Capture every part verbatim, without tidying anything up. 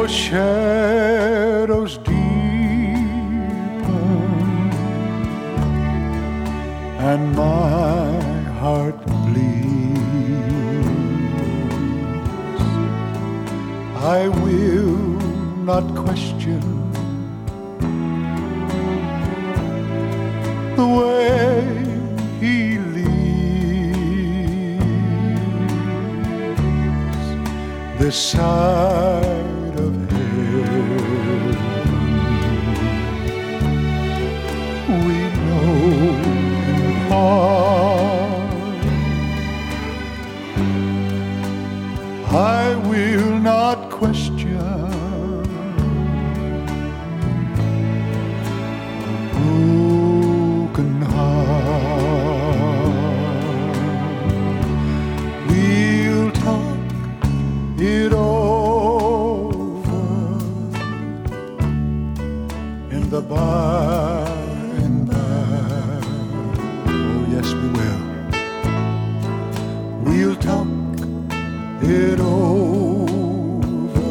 shadows deepen and my heart bleeds, I will not question the way He leads this side of heaven. We know in part, I will not question broken heart. We'll talk it over in the by and by. Oh yes, we will. We'll talk it over,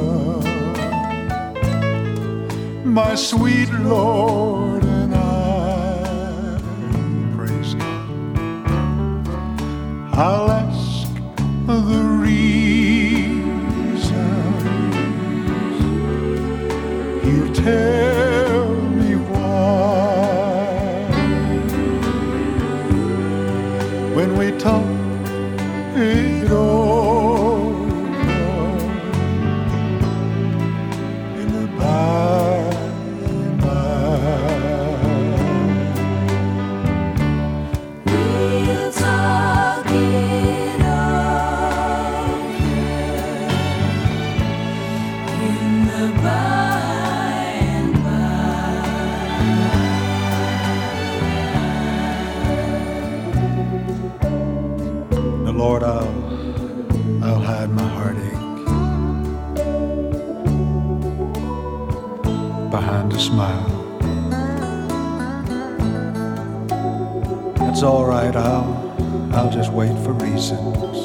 my sweet Lord and I. Praise God. I'll ask the reasons, He'll tell me why. When we talk it over in the by and by. We'll talk it over in the by and by. The Lord, I'll, I'll hide my heartache behind a smile. It's all right, I'll, I'll just wait for reasons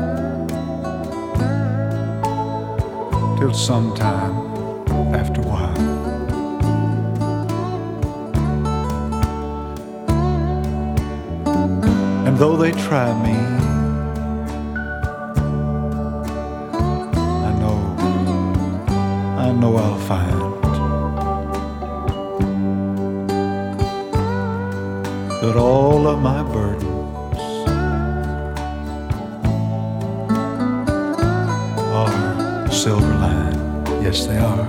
till sometime after a while. And though they try me, I know, I know I'll find that all of my burdens are silver lined. Yes, they are.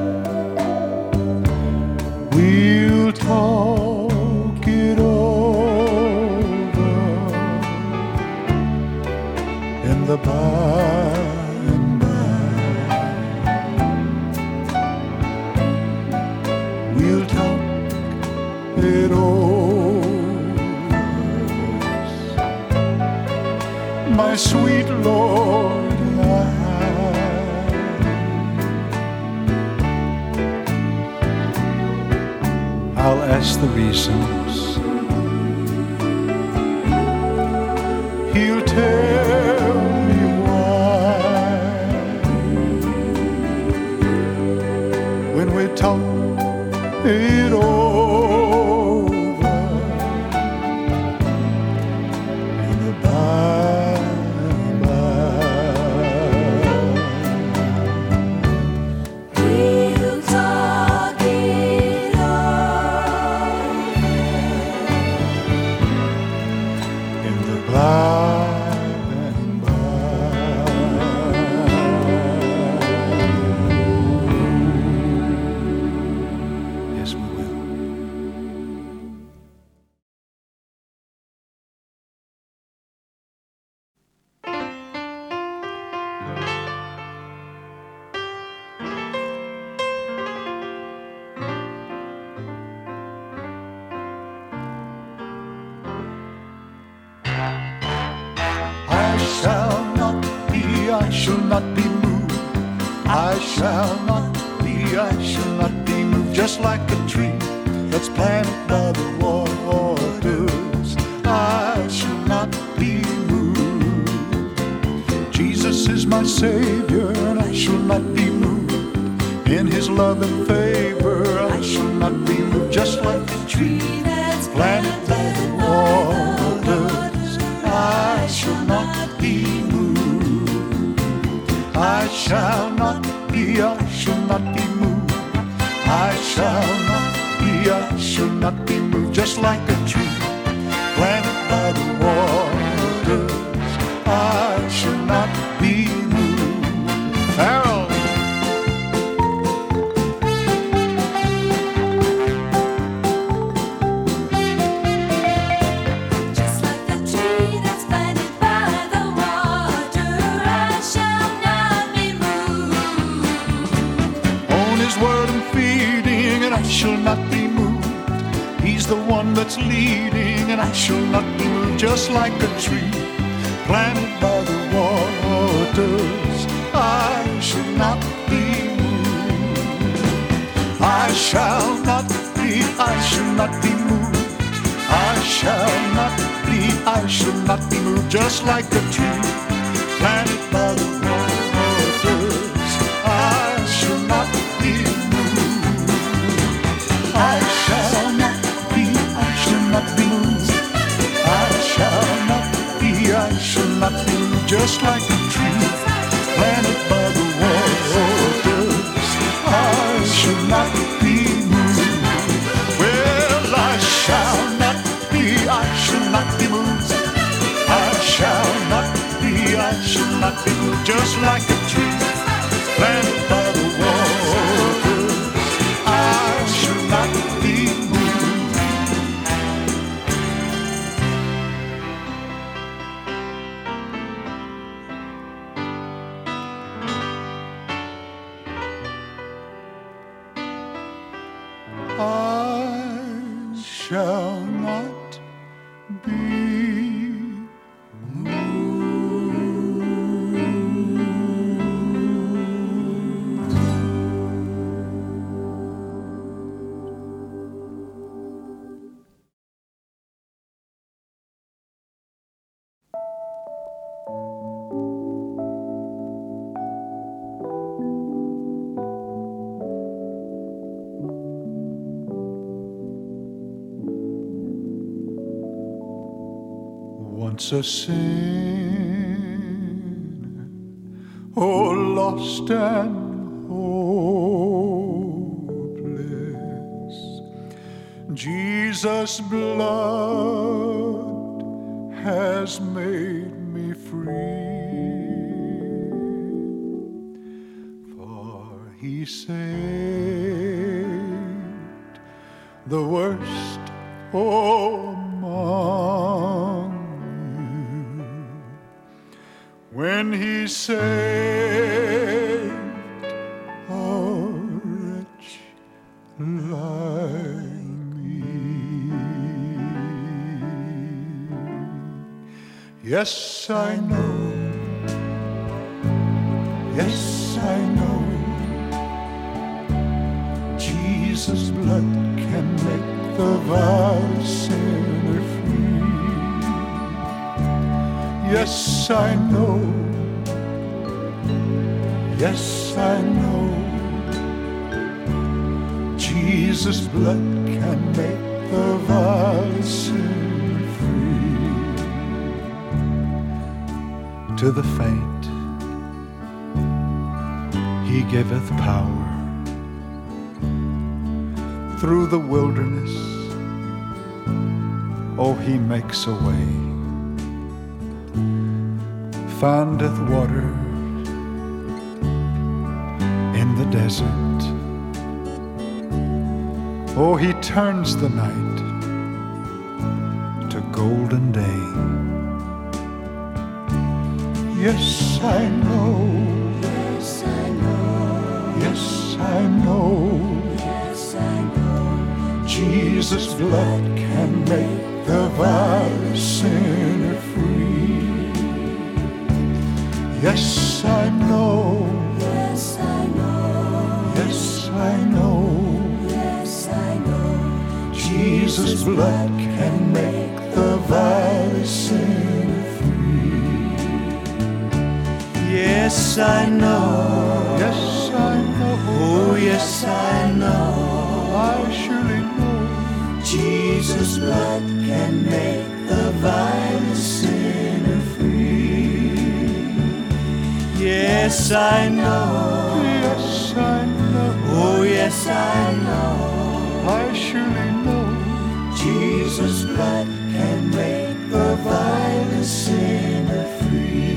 We'll talk it over in the by and by. We'll talk it over, my sweet Lord and I. I'll ask the reasons, He'll tell me why. When we talk it over in the by and by. We'll talk it over In the by and by. Yes, we will. I shall not be, I shall not be moved. I shall not be, I shall not be moved. Just like a tree that's planted by the waters, I shall not be moved. Jesus is my Savior, and I shall not be moved. in His love and favor. I shall not be moved, just like a tree planted by the waters. I shall not be moved. I shall not be, I shall not be moved. I shall not be, I shall not be moved, just like a tree planted by the waters. I shall not be moved. Farrell. Just like a tree that's planted by the water, I shall not be moved. On His word I'm feeding, and I shall not be moved. He's the one that's leading, and I shall not be moved, just like a tree planted by the waters. I shall not be moved. I shall not be, I shall not be moved. I shall not be, I shall not be moved, just like a tree planted by the waters. I shall not be moved. I shall not be, I shall not be moved. I shall not be, I shall not be moved, just like a tree planted by the waters. I shall not be moved. Well, I shall not be, I shall not be moved. I shall not be, I shall not be moved, just like a tree planted by the waters. I shall not be moved. I shall not be once a sinner, oh, lost and hopeless. Jesus' blood has made me free, for He saved the worst among when He saved a wretch like me. Yes, I know, yes, I know, Jesus' blood can make the vile sinner free. Yes, I know, yes, I know, Jesus' blood can make the vile sinner free. To the faint He giveth power. Through the wilderness, oh, He makes a way. Findeth water in the desert. Oh, He turns the night to golden day. Yes, I know, Yes, I know. yes, I know, Yes, I know. Jesus' blood can make the vile sinner free. Yes, I know, Yes, I know. yes, I know, Yes, I know. Jesus' blood can make the vile sinner free. Yes, I know. Yes, I know, Oh, yes, Jesus' blood can make the vilest sinner free. Yes, I know. Yes, I know. Oh, yes, I know. I surely know. Jesus' blood can make the vilest sinner free.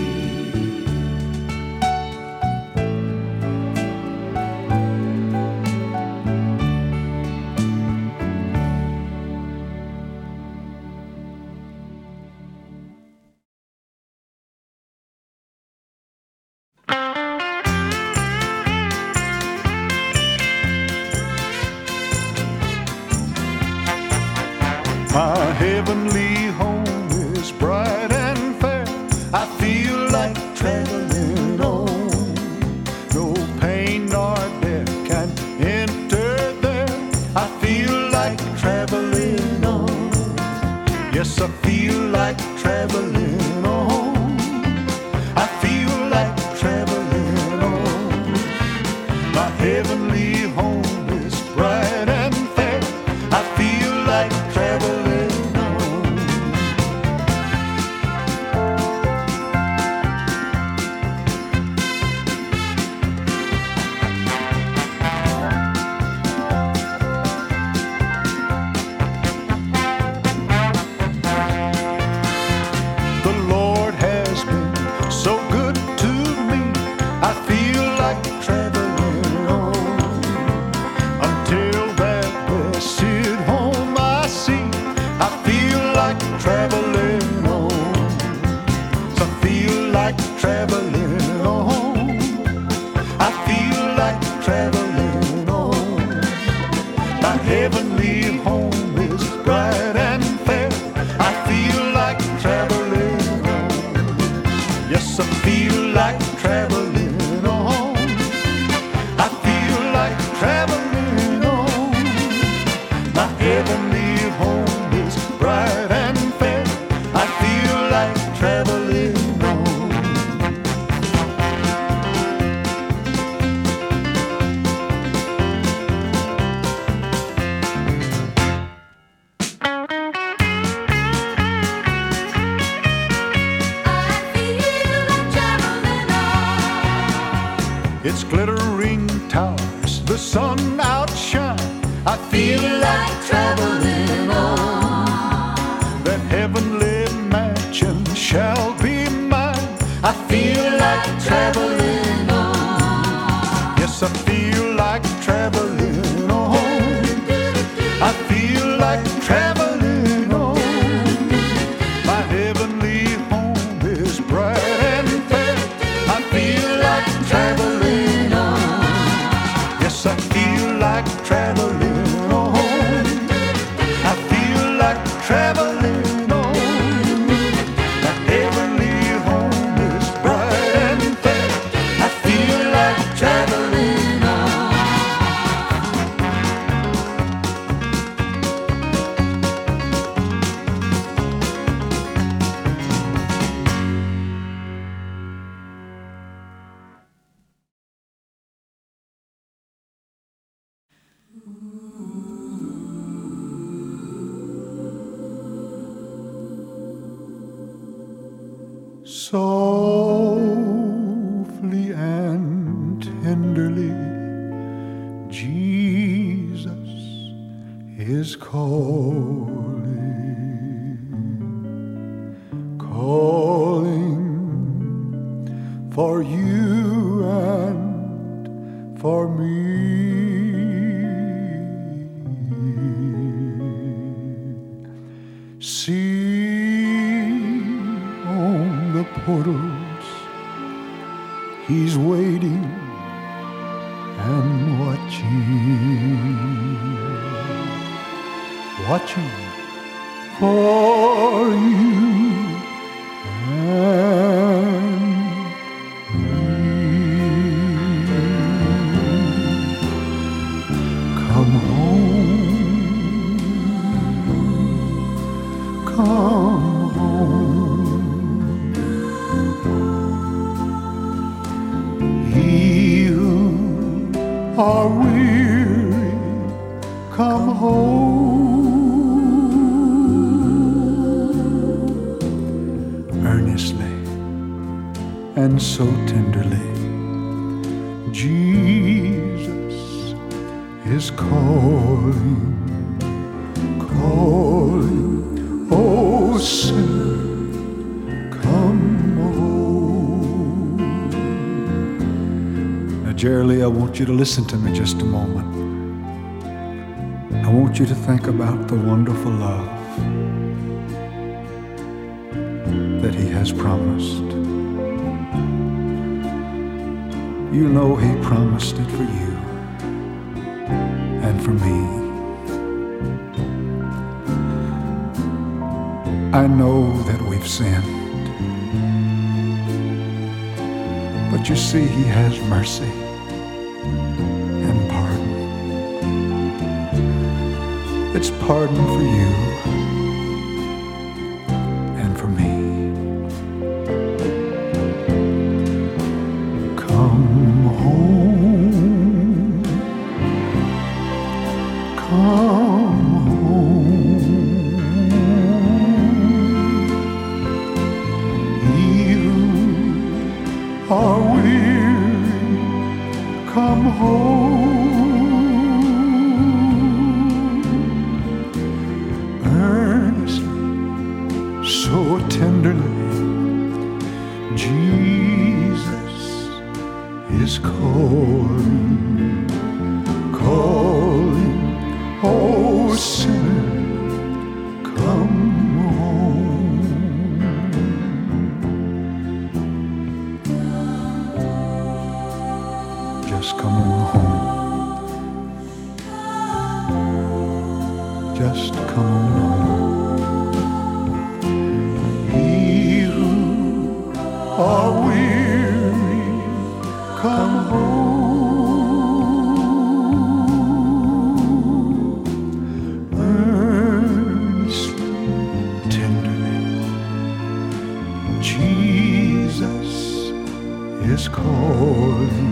My heavenly home is bright and fair. I feel like traveling on. No pain nor death can enter there. I feel like traveling on. Yes, I feel like traveling on. I feel like traveling on. My heavenly home is bright and fair. I feel like traveling. Traveling on, so I feel like traveling on. I feel like traveling on. My heavenly home is bright and fair. I feel like traveling on. Yes, I feel like traveling on. I feel like traveling on. My heavenly home is bright and traveling on. I feel like traveling on. Its glittering towers, the sun outshine. I feel like traveling on. That heavenly mansion shall be mine. I feel like traveling on. Yes, I feel like traveling on. I feel like traveling on. My heavenly home is bright and fair. I feel like traveling on. Yes, I feel like traveling on. I feel like traveling on. My heavenly home is bright and fair. I feel like traveling on. Softly and tenderly, Jesus is calling, calling for you and for me. See on the portals, he's waiting and watching, watching for you and me. Come home, come home. He who are weary, come home. and so tenderly. Jesus is calling, calling, oh sinner, come home. Now, Jerry Lee, I want you to listen to me just a moment. I want you to think about the wonderful love that He has promised. You know He promised it for you and for me. I know that we've sinned, but you see He has mercy and pardon. It's pardon for you and for me. Come home, come home. You are weary, come home. Earnestly, so tenderly, Jesus is calling, calling, oh sinner, come home. Just come on home. Just come on home. Ye who are weary, come home. Earnestly, tenderly, Jesus is calling,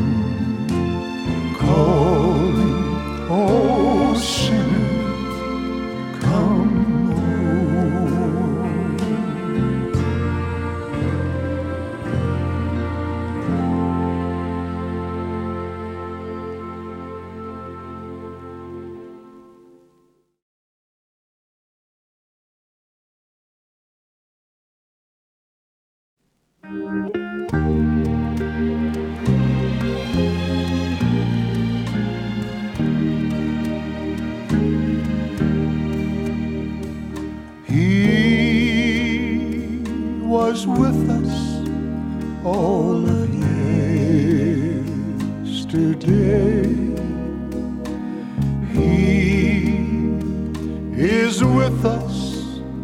calling, oh sinner, come home. He was with us all of yesterday. He is with us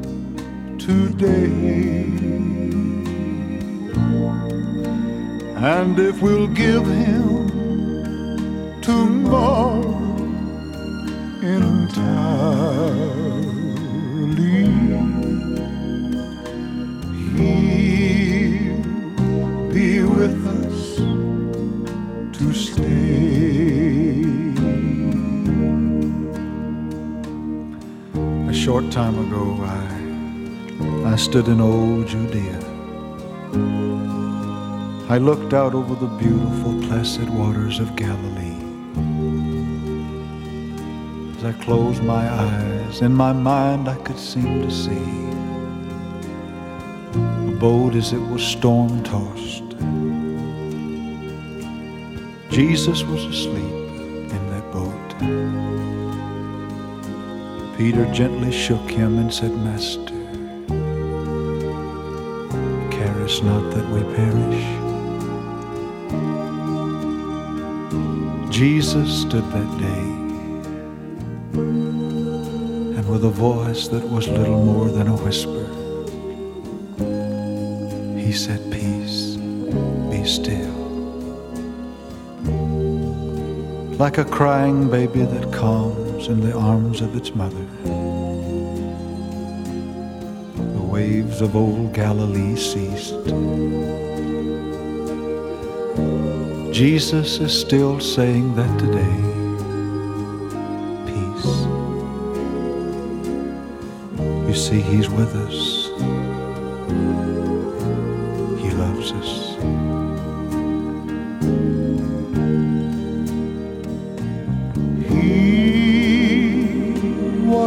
today. And if we'll give Him tomorrow entirely, He'll be with us to stay. A short time ago, I, I stood in old Judea. I looked out over the beautiful, placid waters of Galilee. As I closed my eyes, in my mind I could seem to see a boat as it was storm-tossed. Jesus was asleep in that boat. Peter gently shook him and said, Master, carest not that we perish? Jesus stood that day, and with a voice that was little more than a whisper, He said, Peace, be still. Like a crying baby that calms in the arms of its mother, the waves of old Galilee ceased. Jesus is still saying that today. Peace. You see, He's with us. He loves us.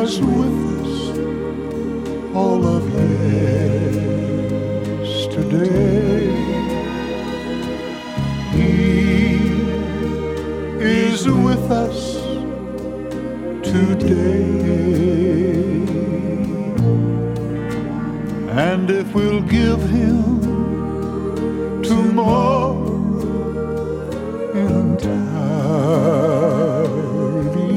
was with us all of yesterday. He is with us today. And if we'll give him tomorrow entirely,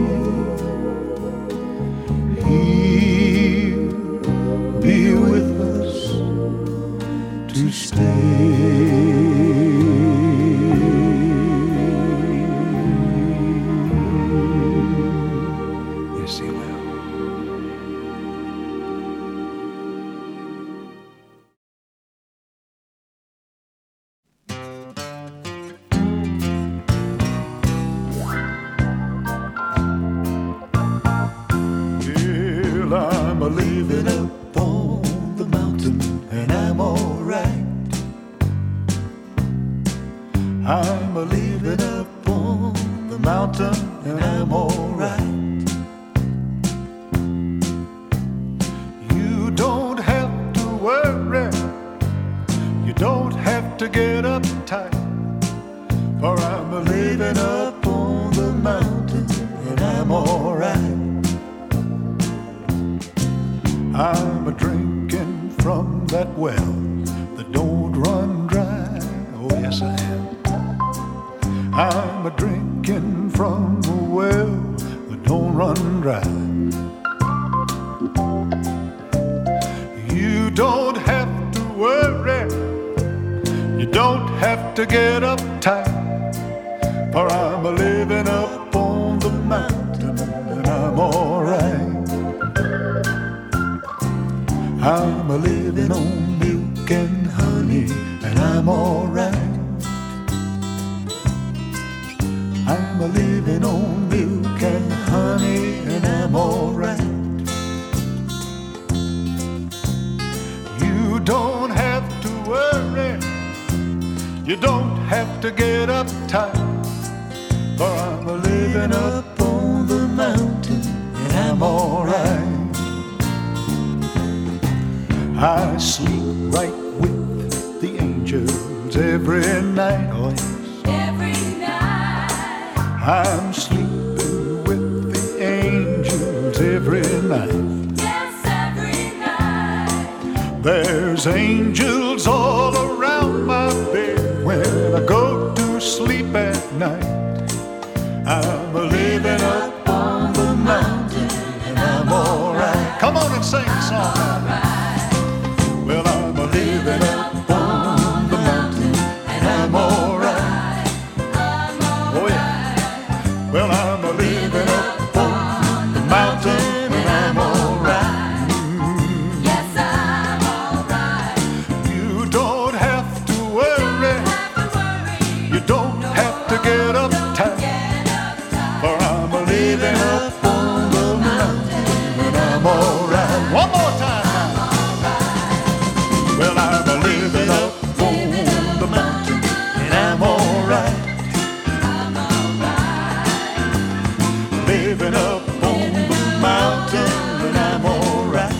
he'll be with us to stay. Yes, he will. Well, I'm a living up on the mountain and I'm alright. I'm a living up on the mountain and I'm alright. You don't have to worry, you don't have to get uptight, for I'm a living up on the mountain and I'm alright. I'm a drinking from that well that don't run dry. Oh yes I am. I'm a drinking from a well that don't run dry. You don't have to worry, you don't have to get uptight, for I'm a living up on the mountain and I'm alright. I'm a living on milk and honey and I'm alright. I'm a living on milk and honey and I'm alright. You don't have to worry, you don't have to get uptight, for I'm a living up on the mountain and I'm alright. I sleep right with the angels every night, oh yes. Every night. I'm sleeping with the angels every night. Yes, every night. There's angels all around my bed when I go to sleep at night. I'm a living up on the mountain and I'm alright. Come on and sing the song now. Well, I'm a living up on the mountain and I'm alright. Oh yeah. Well, I'm a living up on the mountain and I'm alright. Yes, I'm alright. You don't have to worry, you don't have to get uptight, for I'm a living up on the mountain and I'm alright. One more time. Well, I'm a living up on the mountain and I'm alright. Living up on the mountain and I'm alright.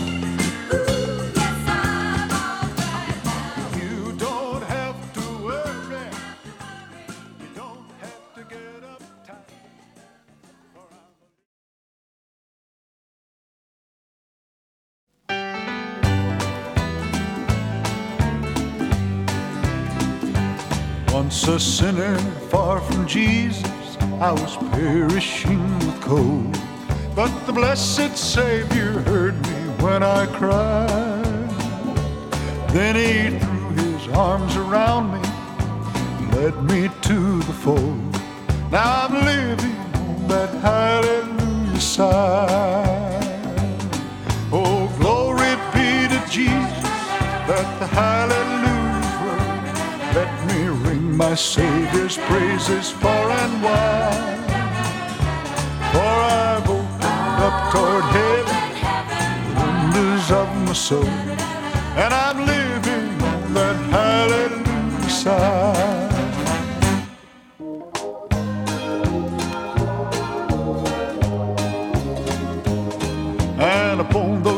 You don't have to worry, you don't have to get uptight, for I'm once a sinner far from Jesus, I was perishing with cold. But the blessed Savior heard me when I cried. Then he threw his arms around me, led me to the fold. Now I'm living on that hallelujah side. Oh, glory be to Jesus, that the hallelujahs word. Let me ring my Savior's praises far and wide. For I've opened up toward heaven the windows of my soul, and I'm living on that hallelujah side.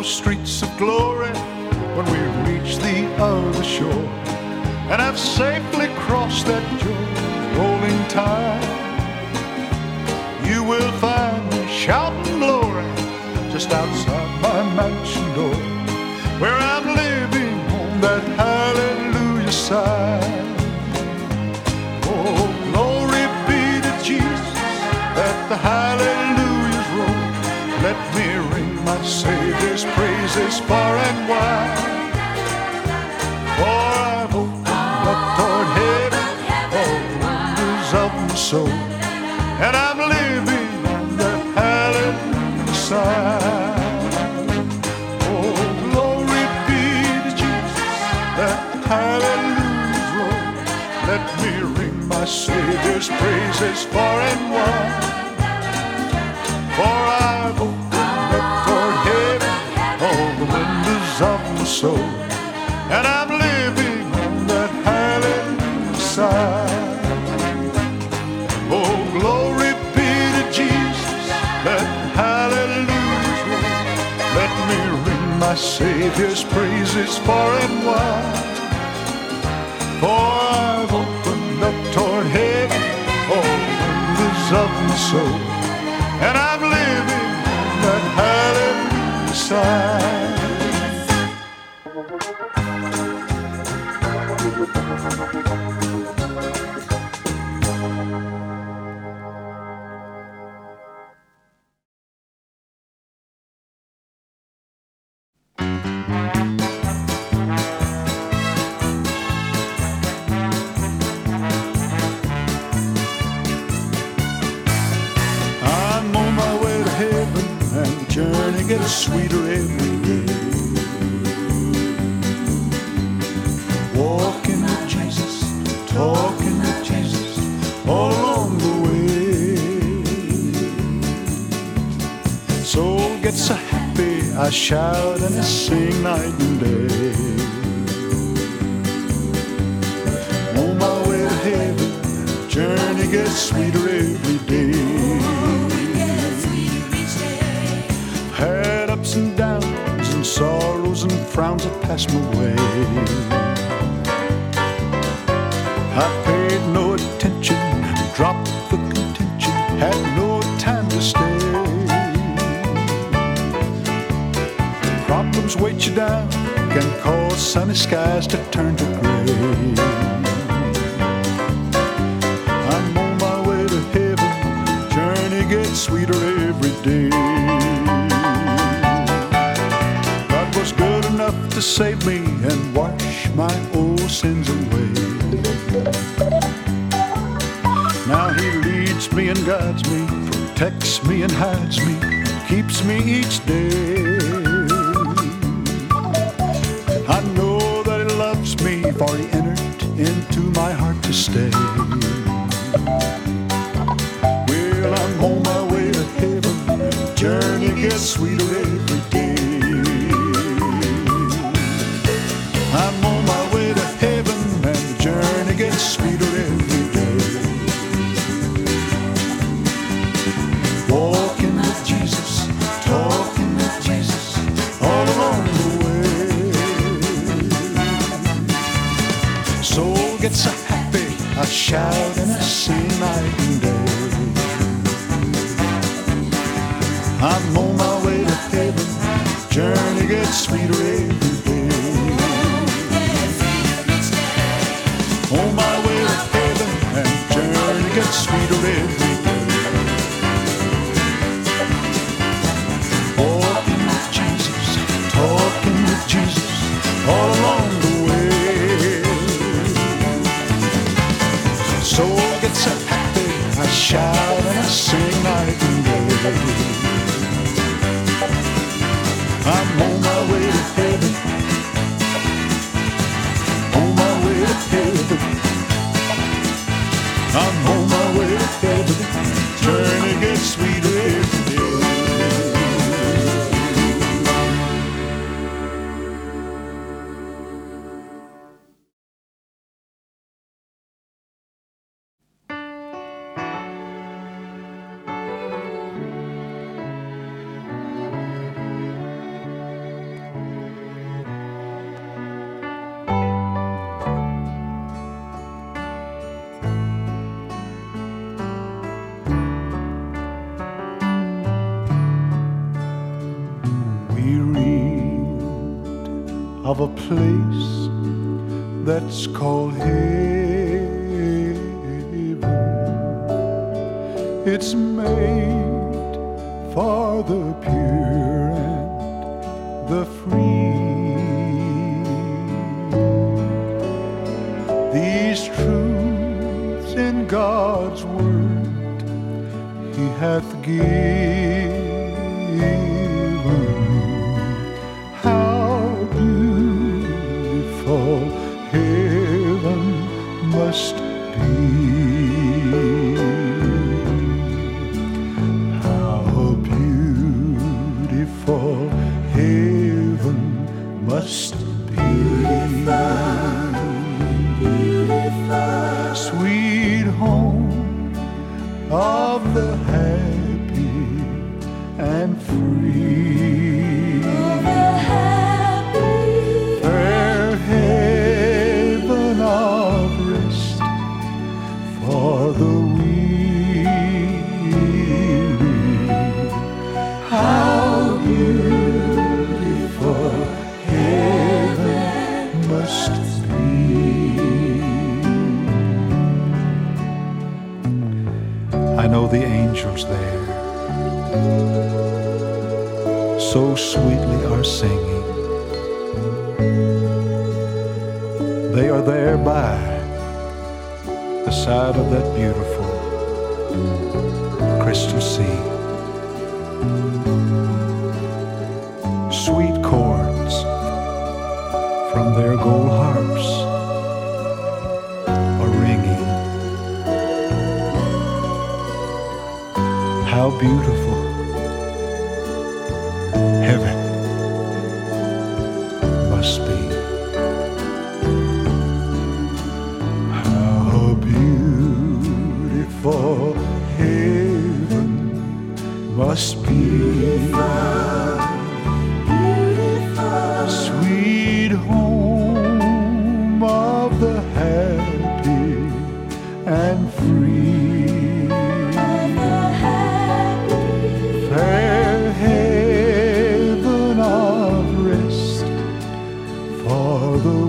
streets of glory when we reach the other shore and have safely crossed that rolling tide. You will find me shouting glory just outside my mansion door, where I'm living on that hallelujah side. Oh, glory be to Jesus at the hallelujahs roll. Let me ring my Savior's praises far and wide. For I've opened up toward heaven all the windows of my soul, and I'm living on that hallelujah side. Oh, glory be to Jesus that hallelujahs roll. Let me ring my Savior's praises far and wide. For I've opened up toward heaven all the windows of my soul, and I'm living on that hallelujah side. Oh, glory be to Jesus, let hallelujahs roll. Let me ring my Savior's praises far and wide. For I've opened up toward heaven all the windows of my soul, and I'm living on that hallelujah side. I'm on my way to heaven, and the journey gets sweeter every day. Walking with Jesus, talking with Jesus, all along the way. Soul gets so happy, I shout and I sing night and day. On my way to heaven, journey gets sweeter every day. Had ups and downs and sorrows and frowns that passed my way. I paid no attention, dropped the contention, had no time to stay. Problems weight you down, can cause sunny skies to turn to gray. I'm on my way to heaven, journey gets sweeter every day. God was good enough to save me and wash my old sins away. Now he leads me and guides me, protects me and hides me, and keeps me each day. I know that he loves me, for he entered into my heart to stay. Well, I'm on my way to heaven, the journey gets sweeter every day. I'm on my way to heaven, and the journey gets sweeter every day. Walking with Jesus, talking with Jesus, all along the way. Soul gets so happy, I shout and I sing night and day. I'm on my way to heaven, journey gets sweeter every day. On my way to heaven, and journey gets sweeter every day. Walking with Jesus, talking with Jesus, all along the way. Soul gets so happy, I shout and I sing night and day. I'm on my way to heaven, on my way to heaven. I'm on my way to heaven, journey gets sweeter every day. of a place that's called heaven. It's made for the pure and the free. These truths in God's word He hath given. How beautiful heaven must be. How beautiful heaven must be. Sweet home of the happy and free. Fair haven of rest for the weary. How beautiful heaven must be. I know the angels there so sweetly are singing. They are there by the side of that beautiful crystal sea. Sweet chords from their gold harps are ringing. How beautiful heaven must be. How beautiful heaven must be. Sweet home of the happy and free. Fair haven of rest for the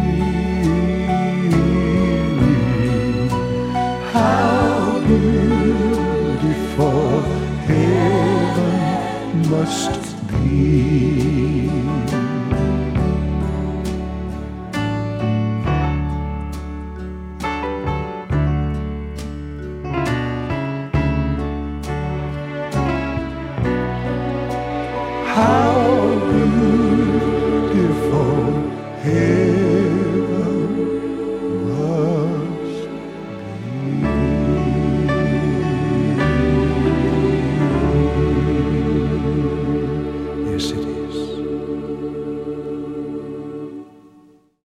weary. How beautiful heaven must be. How beautiful heaven